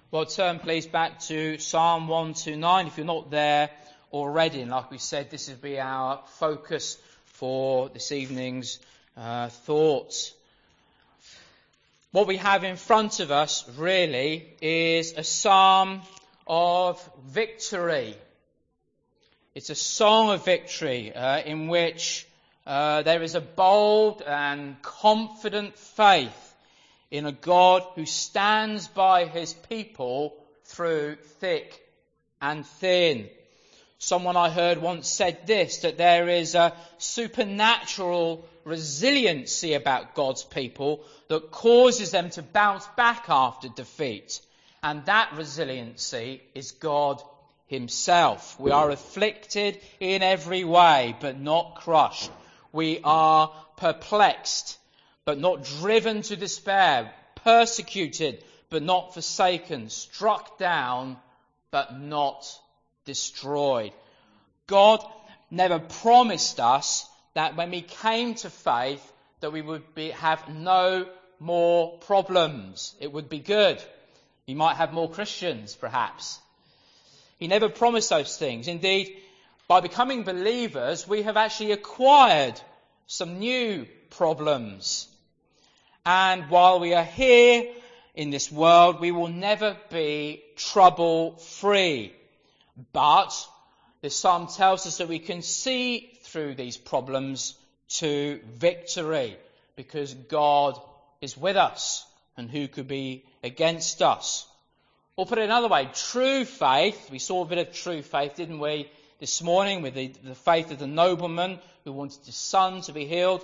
Well, turn please back to Psalm 129 if you're not there already. And like we said, this will be our focus for this evening's thoughts. What we have in front of us really is a psalm of victory. It's a song of victory in which there is a bold and confident faith in a God who stands by his people through thick and thin. Someone I heard once said this, that there is a supernatural resiliency about God's people that causes them to bounce back after defeat. And that resiliency is God himself. We are afflicted in every way, but not crushed. We are perplexed, but not driven to despair, persecuted, but not forsaken, struck down, but not destroyed. God never promised us that when we came to faith that we would have no more problems. It would be good. We might have more Christians, perhaps. He never promised those things. Indeed, by becoming believers, we have actually acquired some new problems. And while we are here in this world, we will never be trouble-free. But this psalm tells us that we can see through these problems to victory, because God is with us, and who could be against us? Or put it another way, true faith, we saw a bit of true faith, didn't we, this morning with the faith of the nobleman who wanted his son to be healed.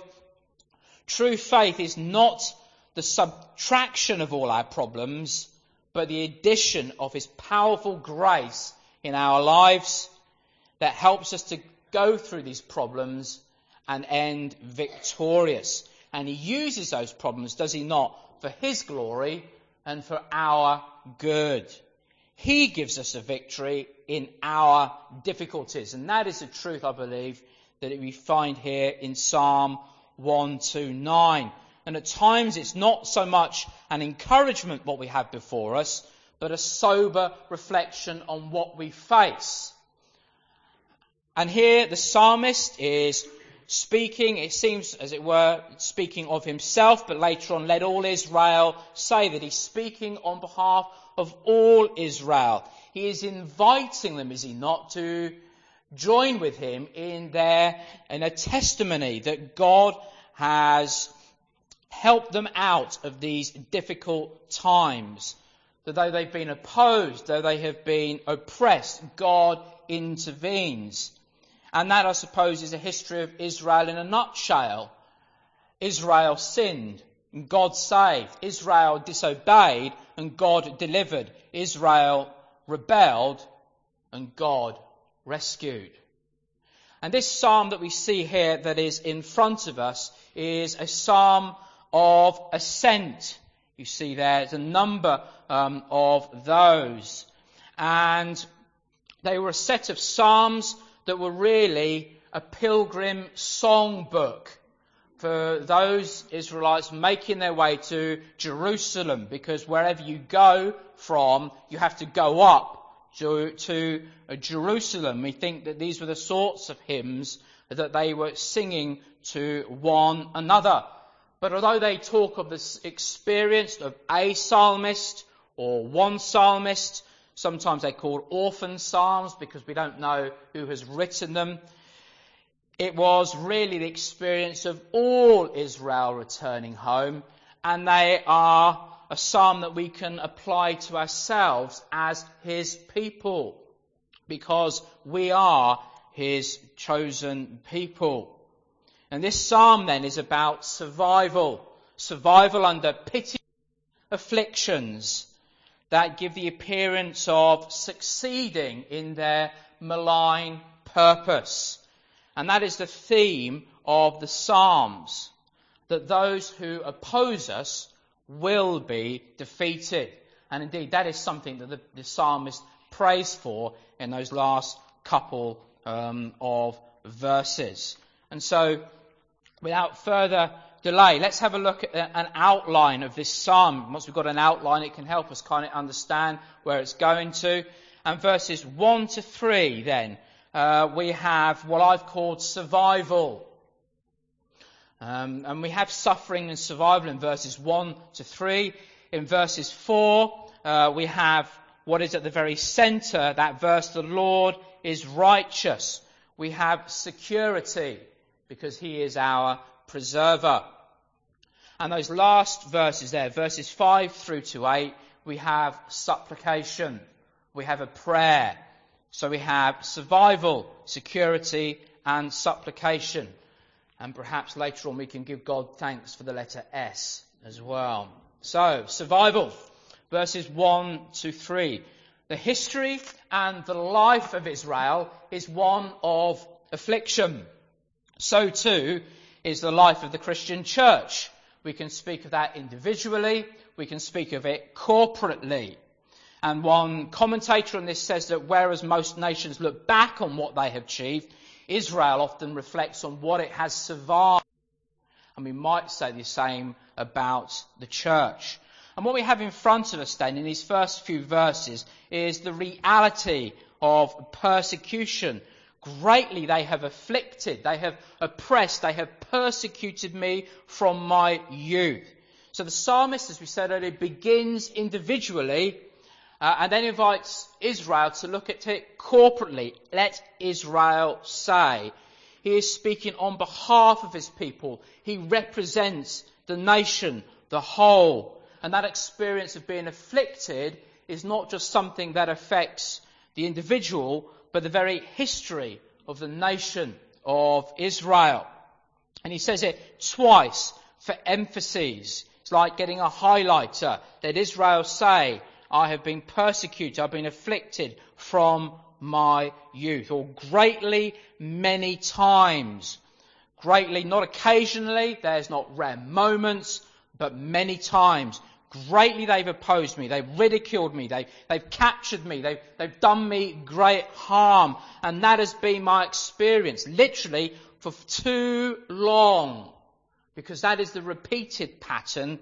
True faith is not the subtraction of all our problems, but the addition of his powerful grace in our lives that helps us to go through these problems and end victorious. And he uses those problems, does he not, for his glory and for our good. He gives us a victory in our difficulties. And that is the truth, I believe, that we find here in Psalm 129. And at times it's not so much an encouragement what we have before us, but a sober reflection on what we face. And here the psalmist is speaking, it seems as it were, speaking of himself, but later on let all Israel say that he's speaking on behalf of all Israel. He is inviting them, is he not, to join with him in a testimony that God has helped them out of these difficult times. That though they've been opposed, though they have been oppressed, God intervenes. And that, I suppose, is a history of Israel in a nutshell. Israel sinned, and God saved. Israel disobeyed, and God delivered. Israel rebelled, and God rescued. And this psalm that we see here that is in front of us is a psalm of ascent. You see there's a number of those. And they were a set of psalms that were really a pilgrim songbook for those Israelites making their way to Jerusalem, because wherever you go from, you have to go up to Jerusalem. We think that these were the sorts of hymns that they were singing to one another. But although they talk of this experience of a psalmist or one psalmist, sometimes they're called orphan psalms because we don't know who has written them. It was really the experience of all Israel returning home, and they are a psalm that we can apply to ourselves as his people, because we are his chosen people. And this psalm then is about survival under pity, afflictions that give the appearance of succeeding in their malign purpose. And that is the theme of the Psalms, that those who oppose us will be defeated. And indeed, that is something that the psalmist prays for in those last couple of verses. And so, without further delay. Let's have a look at an outline of this psalm. Once we've got an outline, it can help us kind of understand where it's going to. And verses 1 to 3 then, we have what I've called survival. And we have suffering and survival in verses 1 to 3. In verses 4, we have what is at the very centre, that verse, the Lord is righteous. We have security because he is our preserver. And those last verses there, verses 5 through to 8, we have supplication. We have a prayer. So we have survival, security, and supplication. And perhaps later on we can give God thanks for the letter S as well. So, survival, verses 1 to 3. The history and the life of Israel is one of affliction. So too is the life of the Christian church. We can speak of that individually. We can speak of it corporately. And one commentator on this says that whereas most nations look back on what they have achieved, Israel often reflects on what it has survived. And we might say the same about the church. And what we have in front of us then in these first few verses is the reality of persecution. Greatly they have afflicted, they have oppressed, they have persecuted me from my youth. So the psalmist, as we said earlier, begins individually and then invites Israel to look at it corporately. Let Israel say. He is speaking on behalf of his people. He represents the nation, the whole. And that experience of being afflicted is not just something that affects the individual, but the very history of the nation of Israel. And he says it twice for emphasis. It's like getting a highlighter. Let Israel say, I have been persecuted, I've been afflicted from my youth. Or greatly, many times. Greatly, not occasionally, there's not rare moments, but many times. Greatly they've opposed me, they've ridiculed me, they've captured me, they've done me great harm. And that has been my experience, literally, for too long. Because that is the repeated pattern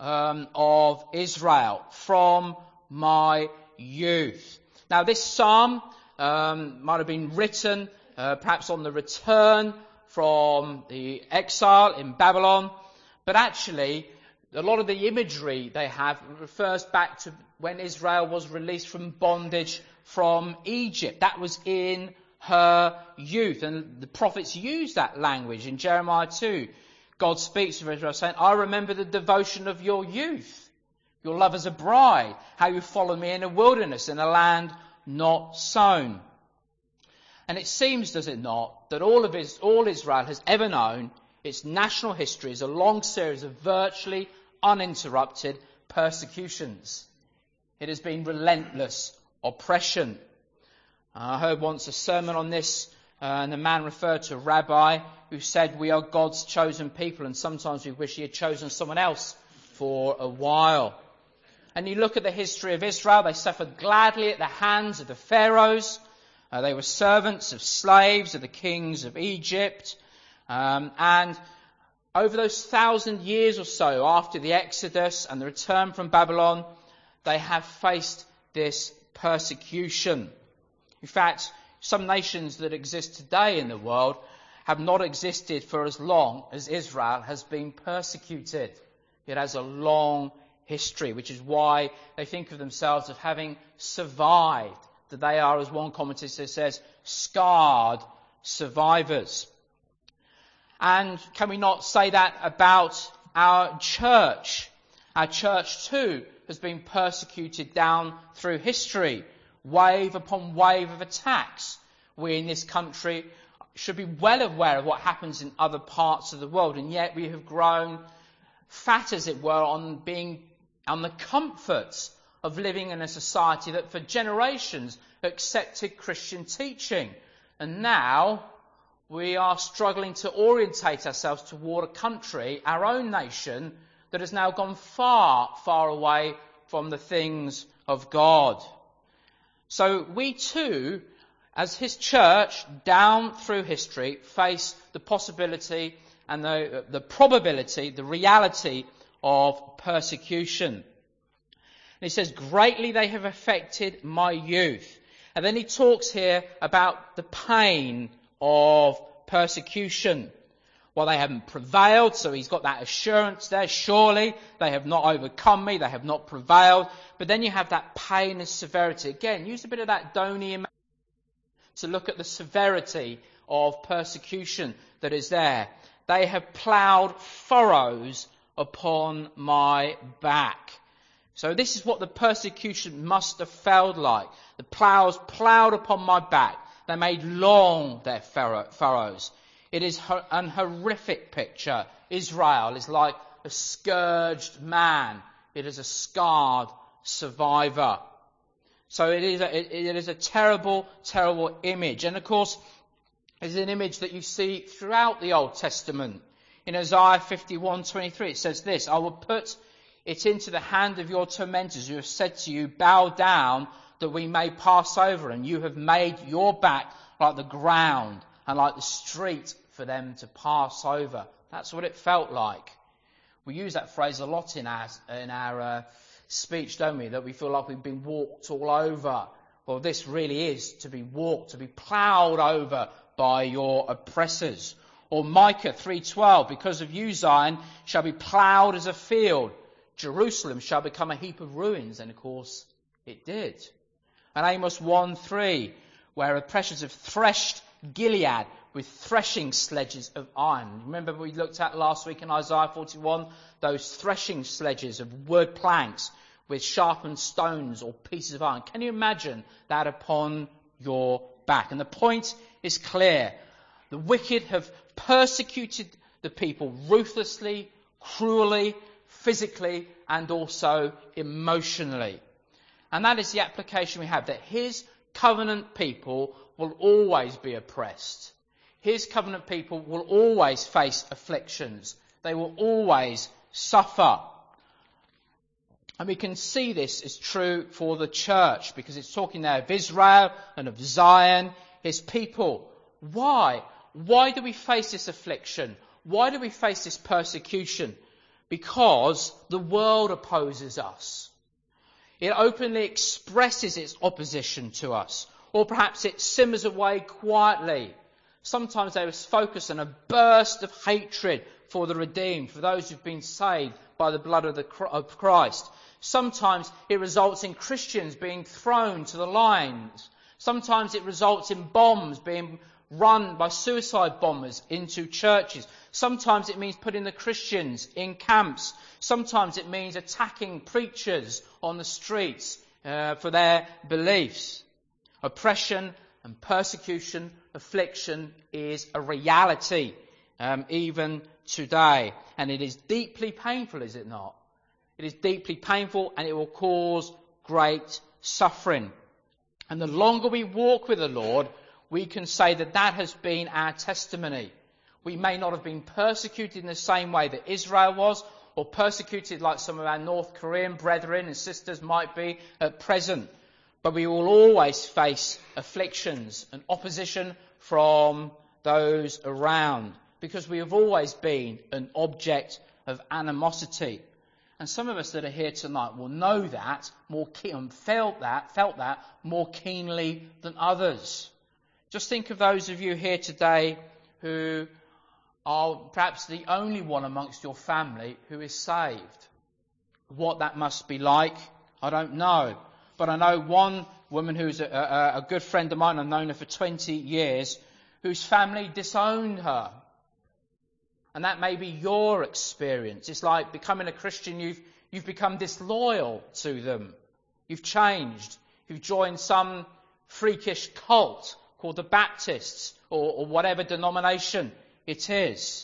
of Israel from my youth. Now this psalm might have been written perhaps on the return from the exile in Babylon, but actually a lot of the imagery they have refers back to when Israel was released from bondage from Egypt. That was in her youth, and the prophets use that language in Jeremiah 2. God speaks to Israel saying, I remember the devotion of your youth, your love as a bride, how you followed me in a wilderness, in a land not sown. And it seems, does it not, that all Israel has ever known, its national history is a long series of virtually uninterrupted persecutions. It has been relentless oppression. I heard once a sermon on this, and the man referred to a rabbi who said, we are God's chosen people, and sometimes we wish he had chosen someone else for a while. And you look at the history of Israel, they suffered gladly at the hands of the pharaohs. They were servants of slaves of the kings of Egypt. And over those 1,000 years or so after the Exodus and the return from Babylon, they have faced this persecution. In fact, some nations that exist today in the world have not existed for as long as Israel has been persecuted. It has a long history, which is why they think of themselves as having survived. That they are, as one commentator says, scarred survivors. And can we not say that about our church? Our church too has been persecuted down through history, wave upon wave of attacks. We in this country should be well aware of what happens in other parts of the world, and yet we have grown fat, as it were, on the comforts of living in a society that for generations accepted Christian teaching. And now we are struggling to orientate ourselves toward a country, our own nation, that has now gone far, far away from the things of God. So we too, as his church, down through history, face the possibility and the probability, the reality of persecution. And he says, greatly they have affected my youth. And then he talks here about the pain of persecution. Well, they haven't prevailed, so he's got that assurance there. Surely they have not overcome me, they have not prevailed. But then you have that pain and severity. Again, use a bit of that Donny imagination to look at the severity of persecution that is there. They have ploughed furrows upon my back. So this is what the persecution must have felt like. The ploughs ploughed upon my back. They made long their furrows. It is an horrific picture. Israel is like a scourged man. It is a scarred survivor. So it is a terrible, terrible image. And of course, it's an image that you see throughout the Old Testament. In Isaiah 51:23, it says this, I will put it into the hand of your tormentors who have said to you, bow down that we may pass over, and you have made your back like the ground and like the street for them to pass over. That's what it felt like. We use that phrase a lot in our speech, don't we? That we feel like we've been walked all over. Well, this really is to be walked, to be ploughed over by your oppressors. Or Micah 3:12, because of you, Zion shall be ploughed as a field. Jerusalem shall become a heap of ruins. And of course, it did. And Amos 1:3, where oppressors have threshed Gilead with threshing sledges of iron. Remember we looked at last week in Isaiah 41, those threshing sledges of wood planks with sharpened stones or pieces of iron. Can you imagine that upon your back? And the point is clear. The wicked have persecuted the people ruthlessly, cruelly, physically, and also emotionally. And that is the application we have, that his covenant people will always be oppressed. His covenant people will always face afflictions. They will always suffer. And we can see this is true for the church, because it's talking there of Israel and of Zion, his people. Why? Why do we face this affliction? Why do we face this persecution? Because the world opposes us. It openly expresses its opposition to us. Or perhaps it simmers away quietly. Sometimes there is focus on a burst of hatred for the redeemed, for those who've been saved by the blood of Christ. Sometimes it results in Christians being thrown to the lions. Sometimes it results in bombs being run by suicide bombers into churches. Sometimes it means putting the Christians in camps. Sometimes it means attacking preachers on the streets for their beliefs. Oppression and persecution, affliction is a reality even today. And it is deeply painful, is it not? It is deeply painful, and it will cause great suffering. And the longer we walk with the Lord, we can say that that has been our testimony. We may not have been persecuted in the same way that Israel was, or persecuted like some of our North Korean brethren and sisters might be at present. But we will always face afflictions and opposition from those around, because we have always been an object of animosity. And some of us that are here tonight will know that, felt that more keenly than others. Just think of those of you here today who are perhaps the only one amongst your family who is saved. What that must be like, I don't know. But I know one woman who's a good friend of mine, I've known her for 20 years, whose family disowned her. And that may be your experience. It's like becoming a Christian, you've become disloyal to them. You've changed. You've joined some freakish cult called the Baptists, or whatever denomination it is.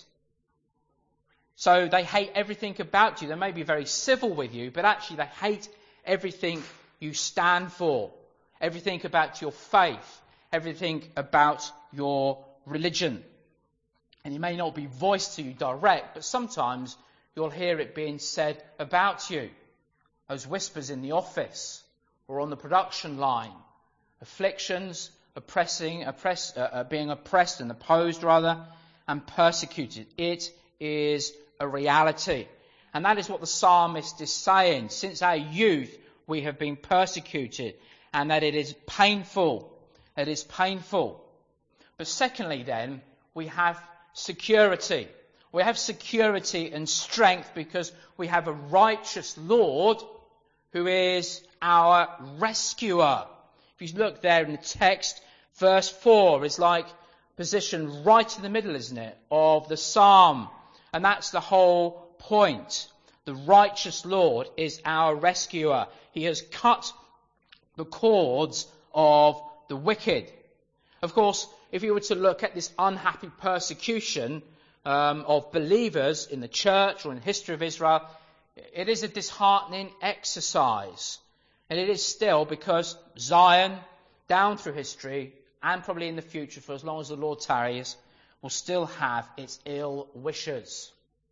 So they hate everything about you. They may be very civil with you, but actually they hate everything you stand for, everything about your faith, everything about your religion. And it may not be voiced to you direct, but sometimes you'll hear it being said about you. Those whispers in the office or on the production line. Afflictions, being oppressed and opposed rather. and persecuted. It is a reality. And that is what the psalmist is saying. Since our youth, we have been persecuted, and that it is painful. It is painful. But secondly then, we have security. We have security and strength because we have a righteous Lord who is our rescuer. If you look there in the text, verse 4 is like positioned right in the middle, isn't it, of the psalm. And that's the whole point. The righteous Lord is our rescuer. He has cut the cords of the wicked. Of course, if you were to look at this unhappy persecution of believers in the church or in the history of Israel, it is a disheartening exercise. And it is still because Zion, down through history, and probably in the future, for as long as the Lord tarries, will still have its ill wishers.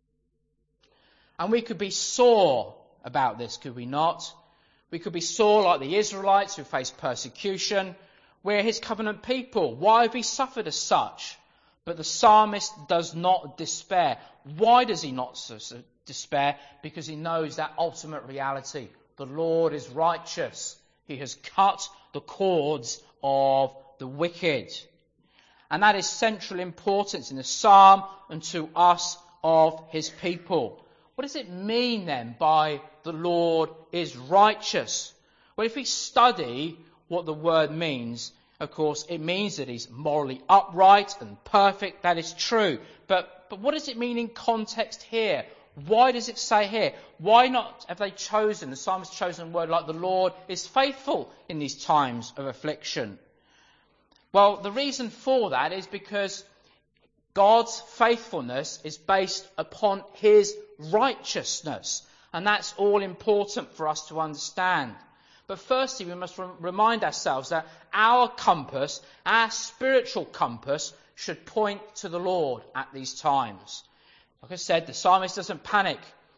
And we could be sore about this, could we not? We could be sore like the Israelites who faced persecution. We're his covenant people. Why have we suffered as such? But the psalmist does not despair. Why does he not despair? Because he knows that ultimate reality. The Lord is righteous. He has cut the cords of the wicked. And that is central importance in the psalm and to us of his people. What does it mean then by the Lord is righteous? Well, if we study what the word means, of course, it means that he's morally upright and perfect. That is true. But what does it mean in context here? Why does it say here? Why not have they chosen, the psalmist chosen a word like the Lord is faithful in these times of affliction? Well, the reason for that is because God's faithfulness is based upon his righteousness. And that's all important for us to understand. But firstly, we must remind ourselves that our compass, our spiritual compass, should point to the Lord at these times. Like I said, the psalmist doesn't panic.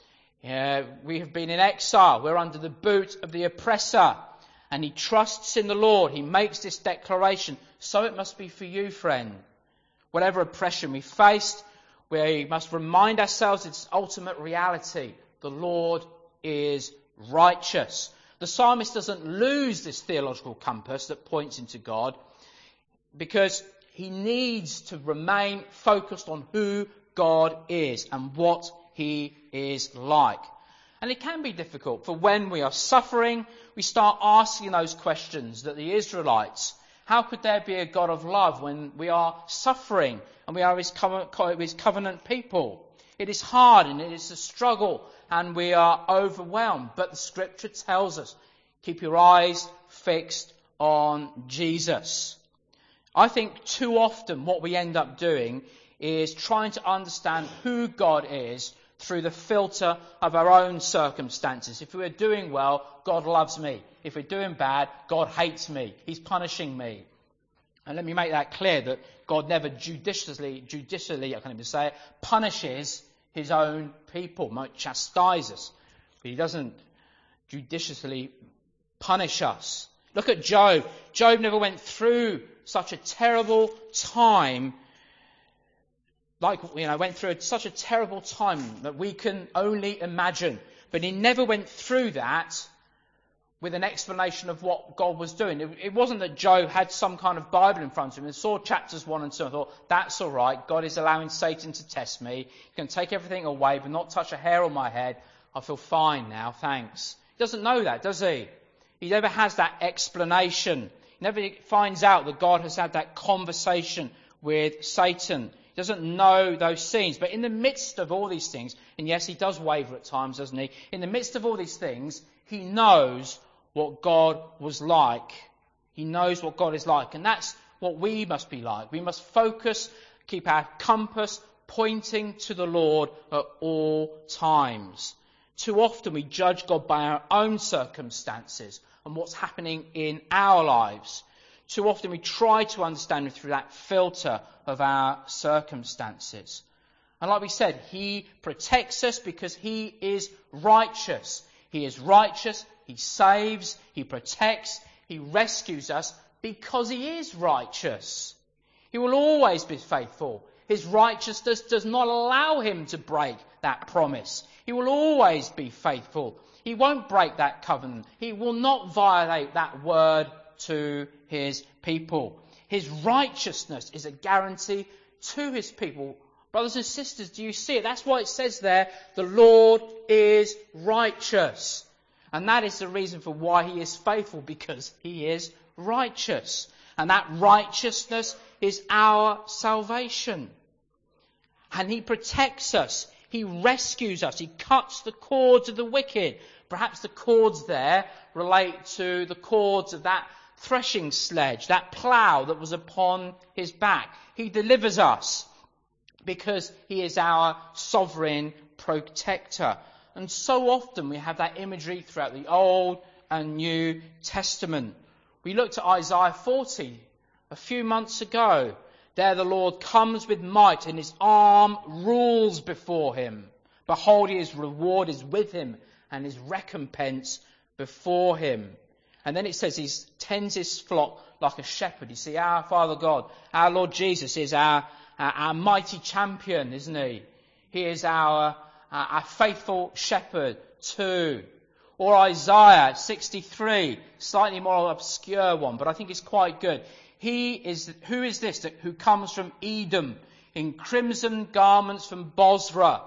We have been in exile. We're under the boot of the oppressor. And he trusts in the Lord. He makes this declaration. So it must be for you, friend. Whatever oppression we faced, we must remind ourselves its ultimate reality. The Lord is righteous. The psalmist doesn't lose this theological compass that points into God because he needs to remain focused on who God is and what he is like. And it can be difficult, for when we are suffering, we start asking those questions that the Israelites. How could there be a God of love when we are suffering and we are his covenant people? It is hard and it is a struggle and we are overwhelmed. But the scripture tells us, keep your eyes fixed on Jesus. I think too often what we end up doing is trying to understand who God is through the filter of our own circumstances. If we're doing well, God loves me. If we're doing bad, God hates me. He's punishing me. And let me make that clear that God never judicially, I can't even say it, punishes his own people, might chastise us. But he doesn't judiciously punish us. Look at Job. Job never went through such a terrible time went through such a terrible time that we can only imagine. But he never went through that with an explanation of what God was doing. It wasn't that Job had some kind of Bible in front of him and saw chapters 1 and 2 and thought, that's all right, God is allowing Satan to test me. He can take everything away but not touch a hair on my head. I feel fine now, thanks. He doesn't know that, does he? He never has that explanation. He never finds out that God has had that conversation with Satan. He doesn't know those scenes. But in the midst of all these things, and yes, he does waver at times, doesn't he? In the midst of all these things, he knows what God was like. He knows what God is like. And that's what we must be like. We must focus, keep our compass pointing to the Lord at all times. Too often we judge God by our own circumstances and what's happening in our lives. Too often we try to understand him through that filter of our circumstances. And like we said, he protects us because he is righteous. He is righteous, he saves, he protects, he rescues us because he is righteous. He will always be faithful. His righteousness does not allow him to break that promise. He will always be faithful. He won't break that covenant. He will not violate that word to his people. His righteousness is a guarantee to his people. Brothers and sisters, do you see it? That's why it says there, the Lord is righteous. And that is the reason for why he is faithful, because he is righteous. And that righteousness is our salvation. And he protects us. He rescues us. He cuts the cords of the wicked. Perhaps the cords there relate to the cords of that threshing sledge, that plough that was upon his back. He delivers us because he is our sovereign protector. And so often we have that imagery throughout the Old and New Testament. We looked at Isaiah 40 a few months ago. There the Lord comes with might, and his arm rules before him. Behold, his reward is with him, and his recompense before him. And then it says he tends his flock like a shepherd. You see, our Father God, our Lord Jesus is our mighty champion, isn't he? He is our faithful shepherd too. Or Isaiah 63, slightly more obscure one, but I think it's quite good. Who is this who comes from Edom in crimson garments from Bozrah?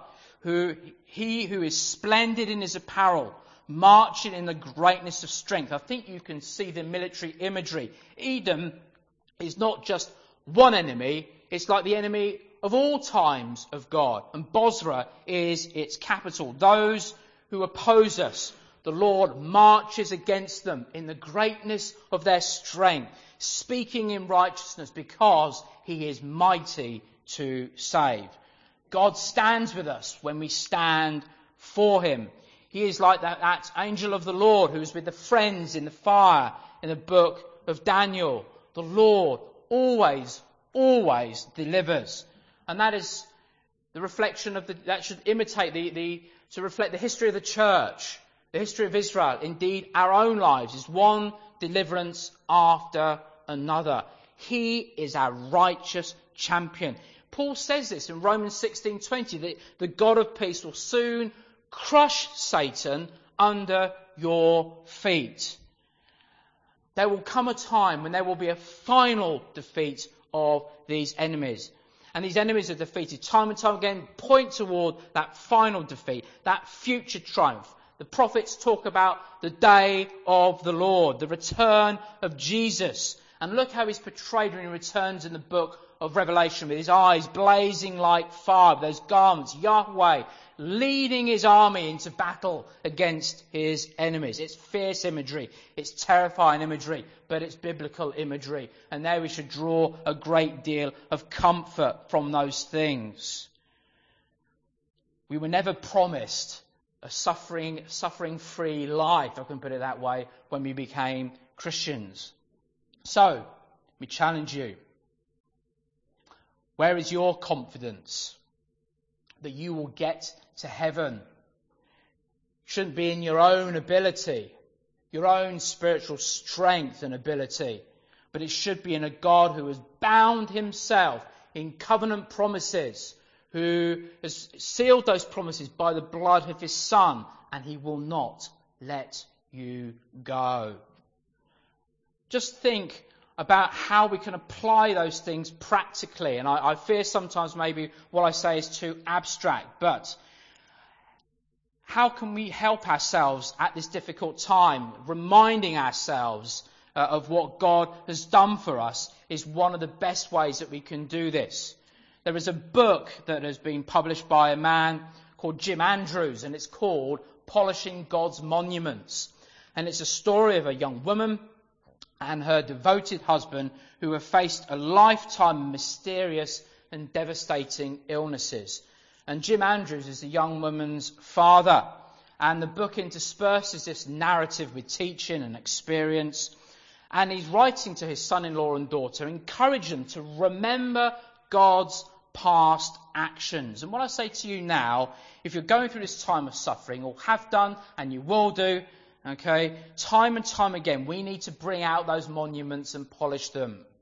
He who is splendid in his apparel, marching in the greatness of strength. I think you can see the military imagery. Edom is not just one enemy, it's like the enemy of all times of God. And Bozrah is its capital. Those who oppose us, the Lord marches against them in the greatness of their strength, speaking in righteousness because he is mighty to save. God stands with us when we stand for him. He is like that angel of the Lord who is with the friends in the fire in the book of Daniel. The Lord always delivers. And that is the reflection of that should imitate to reflect the history of the church, the history of Israel. Indeed, our own lives is one deliverance after another. He is our righteous champion. Paul says this in Romans 16:20, that the God of peace will soon crush Satan under your feet. There will come a time when there will be a final defeat of these enemies. And these enemies are defeated time and time again, point toward that final defeat, that future triumph. The prophets talk about the day of the Lord, the return of Jesus. And look how he's portrayed when he returns in the book of Revelation, with his eyes blazing like fire, with those garments, Yahweh leading his army into battle against his enemies. It's fierce imagery, it's terrifying imagery, but it's biblical imagery. And there we should draw a great deal of comfort from those things. We were never promised a suffering-free life, if I can put it that way, when we became Christians. So, we challenge you. Where is your confidence that you will get to heaven? It shouldn't be in your own ability, your own spiritual strength and ability, but it should be in a God who has bound himself in covenant promises, who has sealed those promises by the blood of his Son, and he will not let you go. Just think about how we can apply those things practically. And I fear sometimes maybe what I say is too abstract, but how can we help ourselves at this difficult time? Reminding ourselves of what God has done for us is one of the best ways that we can do this. There is a book that has been published by a man called Jim Andrews, and it's called Polishing God's Monuments. And it's a story of a young woman and her devoted husband who have faced a lifetime of mysterious and devastating illnesses. And Jim Andrews is the young woman's father. And the book intersperses this narrative with teaching and experience. And he's writing to his son-in-law and daughter, encourage them to remember God's past actions. And what I say to you now, if you're going through this time of suffering, or have done, and you will do, okay, time and time again, we need to bring out those monuments and polish them.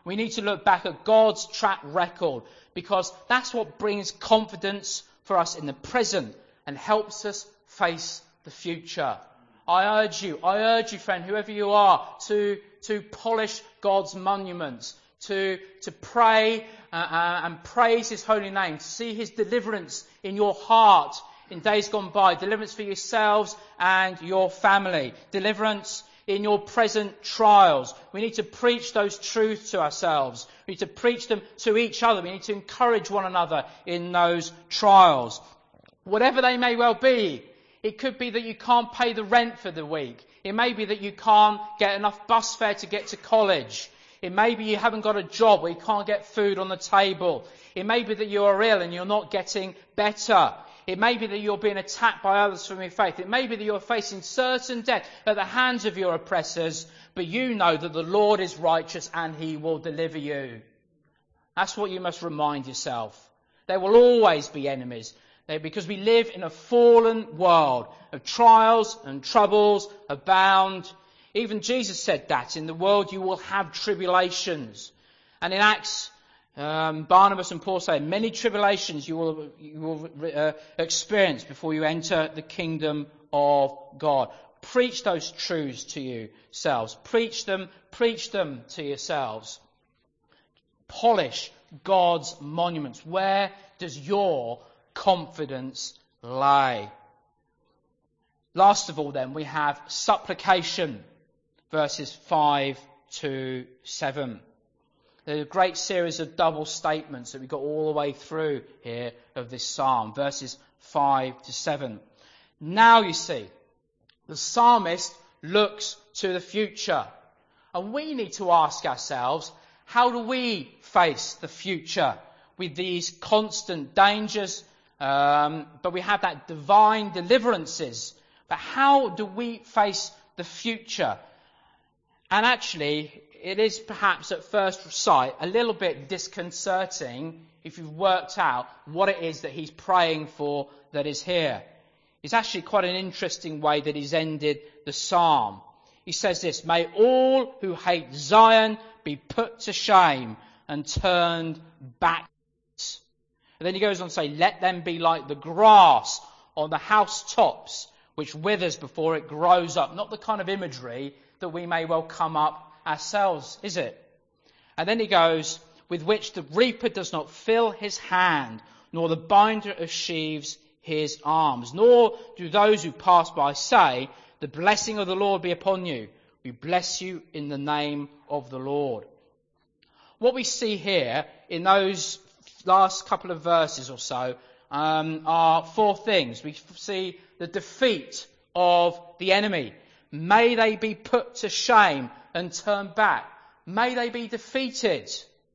We need to look back at God's track record, because that's what brings confidence for us in the present and helps us face the future. I urge you, friend, whoever you are, to polish God's monuments, to pray and praise his holy name, to see his deliverance in your heart in days gone by, deliverance for yourselves and your family, deliverance in your present trials. We need to preach those truths to ourselves. We need to preach them to each other. We need to encourage one another in those trials. Whatever they may well be. It could be that you can't pay the rent for the week. It may be that you can't get enough bus fare to get to college. It may be you haven't got a job where you can't get food on the table. It may be that you are ill and you're not getting better. It may be that you're being attacked by others from your faith. It may be that you're facing certain death at the hands of your oppressors, but you know that the Lord is righteous and he will deliver you. That's what you must remind yourself. There will always be enemies, because we live in a fallen world of trials and troubles abound. Even Jesus said that in the world you will have tribulations. And in Acts, Barnabas and Paul say many tribulations you will experience before you enter the kingdom of God. Preach those truths to yourselves. Preach them to yourselves. Polish God's monuments. Where does your confidence lay? Last of all then, we have supplication, verses 5 to 7. There's a great series of double statements that we got all the way through here of this psalm, verses 5 to 7. Now you see, the psalmist looks to the future. And we need to ask ourselves, how do we face the future with these constant dangers? But we have that divine deliverances. But how do we face the future? And actually, it is perhaps at first sight a little bit disconcerting if you've worked out what it is that he's praying for that is here. It's actually quite an interesting way that he's ended the psalm. He says this: may all who hate Zion be put to shame and turned back. And then he goes on to say, let them be like the grass on the housetops, which withers before it grows up. Not the kind of imagery that we may well come up ourselves, is it? And then he goes, with which the reaper does not fill his hand, nor the binder of sheaves his arms. Nor do those who pass by say, the blessing of the Lord be upon you. We bless you in the name of the Lord. What we see here in those last couple of verses or so are four things. We see the defeat of the enemy. May they be put to shame and turn back. May they be defeated.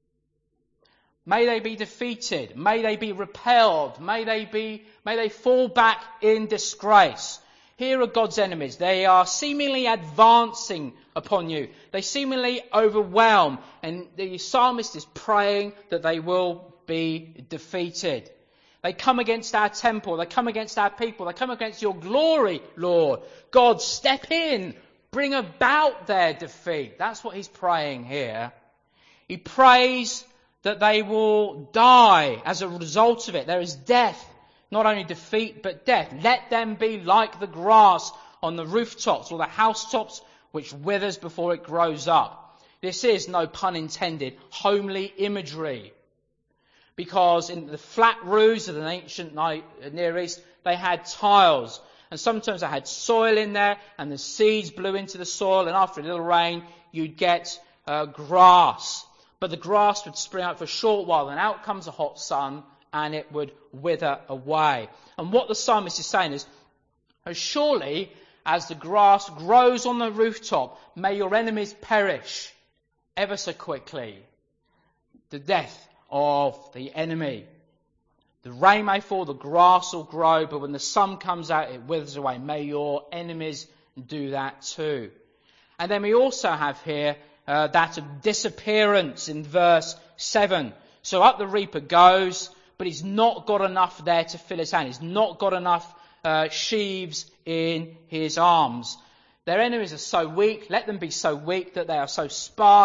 May they be defeated. May they be repelled. May they fall back in disgrace. Here are God's enemies. They are seemingly advancing upon you. They seemingly overwhelm. And the psalmist is praying that they will be defeated. They come against our temple. They come against our people. They come against your glory, Lord. God, step in. Bring about their defeat. That's what he's praying here. He prays that they will die as a result of it. There is death. Not only defeat, but death. Let them be like the grass on the rooftops or the housetops, which withers before it grows up. This is, no pun intended, homely imagery. Because in the flat roofs of the ancient Near East, they had tiles. And sometimes they had soil in there, and the seeds blew into the soil, and after a little rain, you'd get grass. But the grass would spring up for a short while, and out comes the hot sun, and it would wither away. And what the psalmist is saying is, surely as the grass grows on the rooftop, may your enemies perish ever so quickly. The death of the enemy. The rain may fall, the grass will grow, but when the sun comes out, it withers away. May your enemies do that too. And then we also have here that of disappearance in verse 7. So up the reaper goes, but he's not got enough there to fill his hand. He's not got enough sheaves in his arms. Their enemies are so weak. Let them be so weak that they are so sparse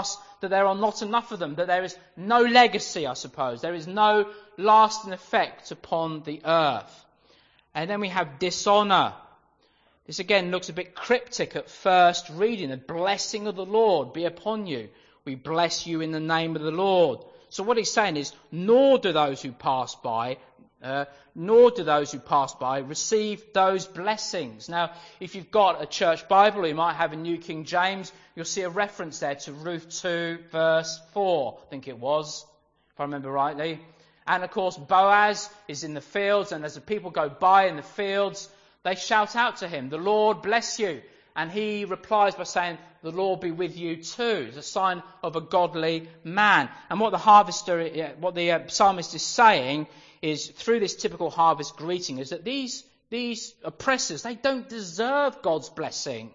that there are not enough of them, that there is no legacy, I suppose. There is no lasting effect upon the earth. And then we have dishonour. This again looks a bit cryptic at first reading. The blessing of the Lord be upon you. We bless you in the name of the Lord. So what he's saying is, nor do those who pass by receive those blessings. Now, if you've got a church Bible, or you might have a New King James, you'll see a reference there to Ruth 2, verse 4, I think it was, if I remember rightly. And of course, Boaz is in the fields, and as the people go by in the fields, they shout out to him, "The Lord bless you." And he replies by saying, "The Lord be with you too." It's a sign of a godly man. And what the psalmist is saying is, through this typical harvest greeting, is that these oppressors, they don't deserve God's blessing.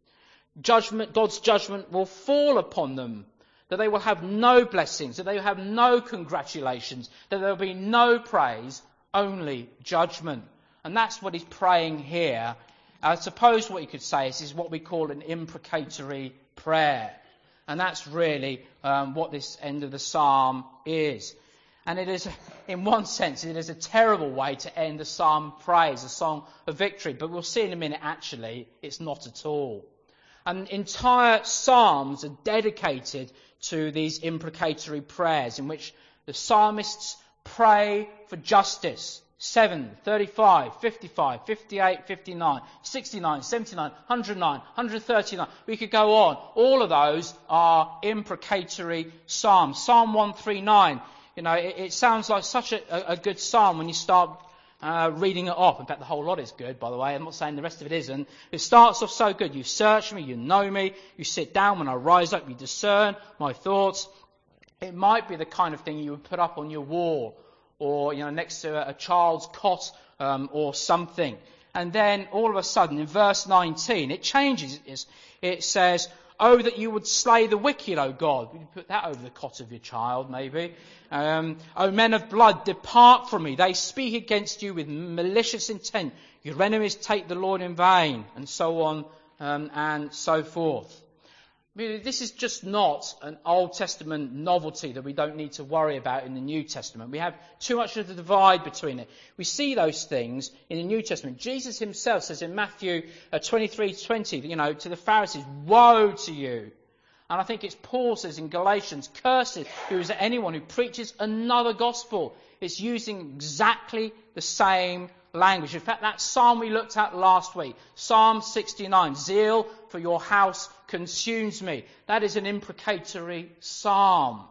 God's judgment will fall upon them. That they will have no blessings, that they will have no congratulations, that there will be no praise, only judgment. And that's what he's praying here. I suppose what you could say is what we call an imprecatory prayer. And that's really what this end of the psalm is. And it is, in one sense, it is a terrible way to end a psalm of praise, a song of victory. But we'll see in a minute, actually, it's not at all. And entire psalms are dedicated to these imprecatory prayers in which the psalmists pray for justice. 7, 35, 55, 58, 59, 69, 79, 109, 139. We could go on. All of those are imprecatory psalms. Psalm 139, it sounds like such a good psalm when you start reading it off. In fact, the whole lot is good, by the way. I'm not saying the rest of it isn't. It starts off so good. You search me, you know me, you sit down when I rise up, you discern my thoughts. It might be the kind of thing you would put up on your wall, or next to a child's cot, or something. And then all of a sudden, in verse 19, it changes. It says, "Oh, that you would slay the wicked, O God." You put that over the cot of your child, maybe. "O men of blood, depart from me. They speak against you with malicious intent. Your enemies take the Lord in vain," and so on and so forth. This is just not an Old Testament novelty that we don't need to worry about in the New Testament. We have too much of the divide between it. We see those things in the New Testament. Jesus himself says in Matthew 23:20, to the Pharisees, "Woe to you." And I think it's Paul says in Galatians, "Cursed who is anyone who preaches another gospel." It's using exactly the same language. In fact, that psalm we looked at last week, Psalm 69, "Zeal for your house consumes me." That is an imprecatory psalm.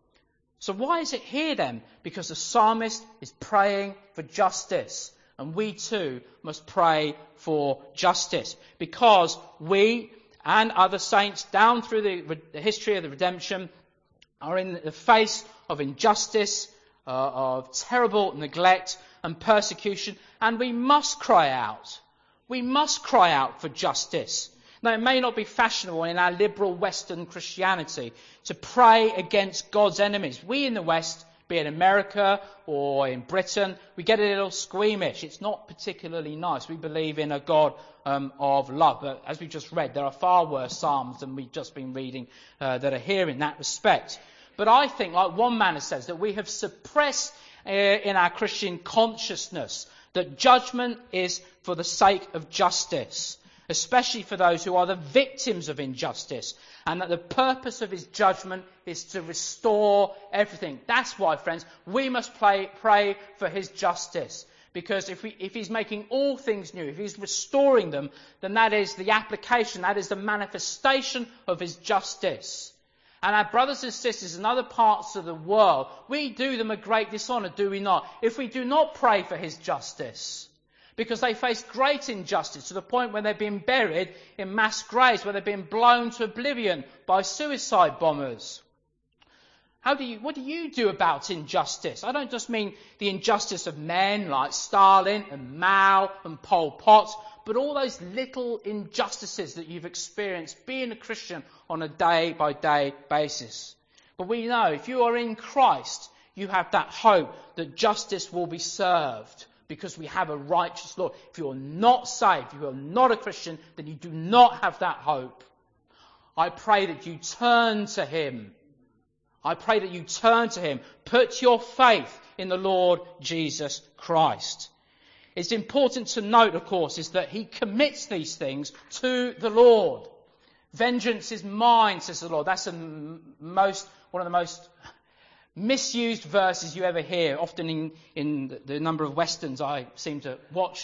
So why is it here then? Because the psalmist is praying for justice. And we too must pray for justice. Because we and other saints down through the history of the redemption are in the face of injustice, of terrible neglect and persecution, and we must cry out. We must cry out for justice. Now, it may not be fashionable in our liberal Western Christianity to pray against God's enemies. We in the West, be it America or in Britain, we get a little squeamish. It's not particularly nice. We believe in a God of love. But as we just read, there are far worse psalms than we've just been reading that are here in that respect. But I think, like one man says, that we have suppressed in our Christian consciousness that judgment is for the sake of justice, especially for those who are the victims of injustice, and that the purpose of his judgment is to restore everything. That's why, friends, we must pray for his justice. Because if he's making all things new, if he's restoring them, then that is the application, that is the manifestation of his justice. And our brothers and sisters in other parts of the world, we do them a great dishonour, do we not? If we do not pray for his justice. Because they face great injustice to the point where they've been buried in mass graves, where they've been blown to oblivion by suicide bombers. What do you do about injustice? I don't just mean the injustice of men like Stalin and Mao and Pol Pot, but all those little injustices that you've experienced being a Christian on a day-by-day basis. But we know if you are in Christ, you have that hope that justice will be served because we have a righteous Lord. If you're not saved, if you're not a Christian, then you do not have that hope. I pray that you turn to him I pray that you turn to him. Put your faith in the Lord Jesus Christ. It's important to note, of course, is that he commits these things to the Lord. Vengeance is mine, says the Lord. That's one of the most misused verses you ever hear, often in the number of westerns I seem to watch.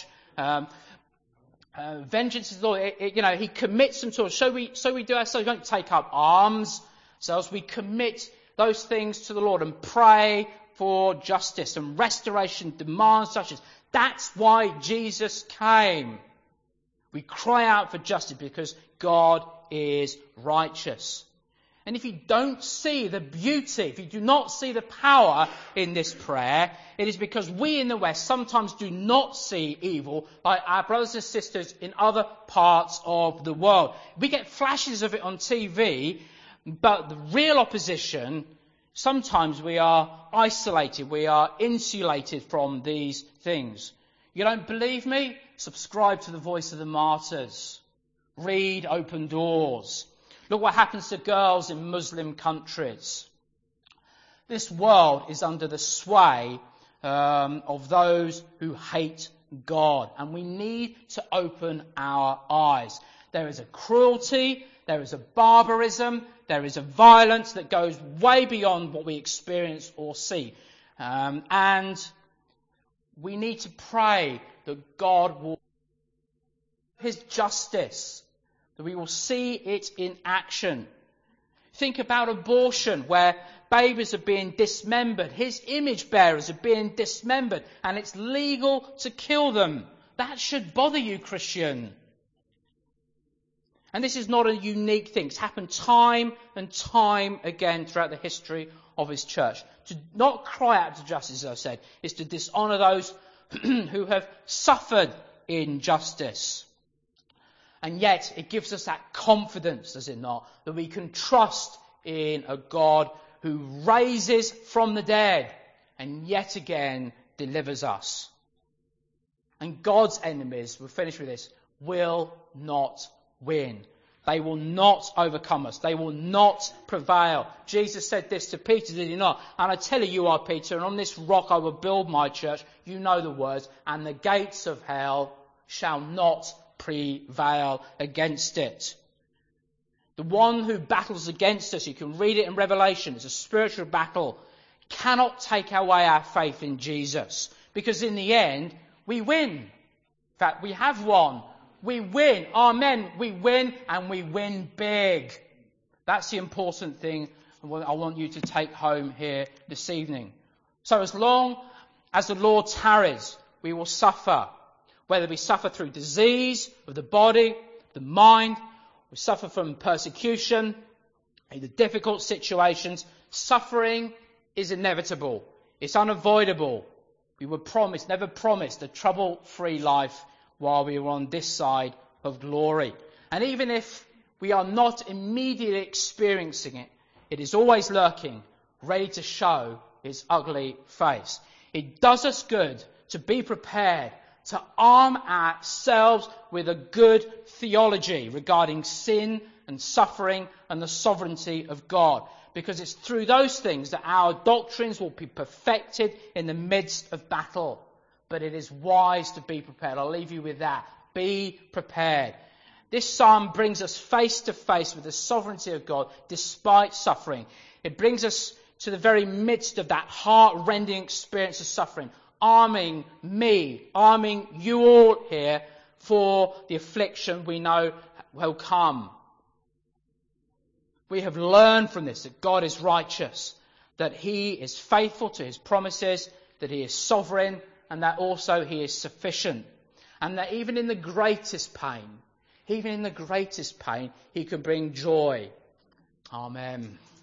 Vengeance is the Lord. He commits them to us. So we do ourselves. We don't take up arms ourselves. We commit those things to the Lord and pray for justice and restoration, demands justice. That's why Jesus came. We cry out for justice because God is righteous. And if you don't see the beauty, if you do not see the power in this prayer, it is because we in the West sometimes do not see evil like our brothers and sisters in other parts of the world. We get flashes of it on TV, but the real opposition, sometimes we are isolated, we are insulated from these things. You don't believe me? Subscribe to the Voice of the Martyrs. Read Open Doors. Look what happens to girls in Muslim countries. This world is under the sway of those who hate God, and we need to open our eyes. There is a cruelty, there is a barbarism, there is a violence that goes way beyond what we experience or see. And we need to pray that God will his justice, that we will see it in action. Think about abortion, where babies are being dismembered. His image bearers are being dismembered, and it's legal to kill them. That should bother you, Christian. And this is not a unique thing. It's happened time and time again throughout the history of his church. To not cry out to justice, as I said, is to dishonour those who have suffered injustice. And yet, it gives us that confidence, does it not, that we can trust in a God who raises from the dead and yet again delivers us. And God's enemies, we'll finish with this, will not win. They will not overcome us. They will not prevail. Jesus said this to Peter, did he not? And I tell you are Peter, and on this rock I will build my church. You know the words. And the gates of hell shall not prevail against it. The one who battles against us, you can read it in Revelation, it's a spiritual battle, cannot take away our faith in Jesus. Because in the end, we win. In fact, we have won. We win. Amen. We win, and we win big. That's the important thing I want you to take home here this evening. So as long as the Lord tarries, we will suffer. Whether we suffer through disease of the body, the mind, we suffer from persecution, in the difficult situations, suffering is inevitable. It's unavoidable. We were never promised a trouble-free life while we were on this side of glory. And even if we are not immediately experiencing it, it is always lurking, ready to show its ugly face. It does us good to be prepared, to arm ourselves with a good theology regarding sin and suffering and the sovereignty of God. Because it's through those things that our doctrines will be perfected in the midst of battle. But it is wise to be prepared. I'll leave you with that. Be prepared. This psalm brings us face to face with the sovereignty of God despite suffering. It brings us to the very midst of that heart-rending experience of suffering. Arming you all here for the affliction we know will come. We have learned from this that God is righteous, that he is faithful to his promises, that he is sovereign, and that also he is sufficient. And that even in the greatest pain, he can bring joy. Amen.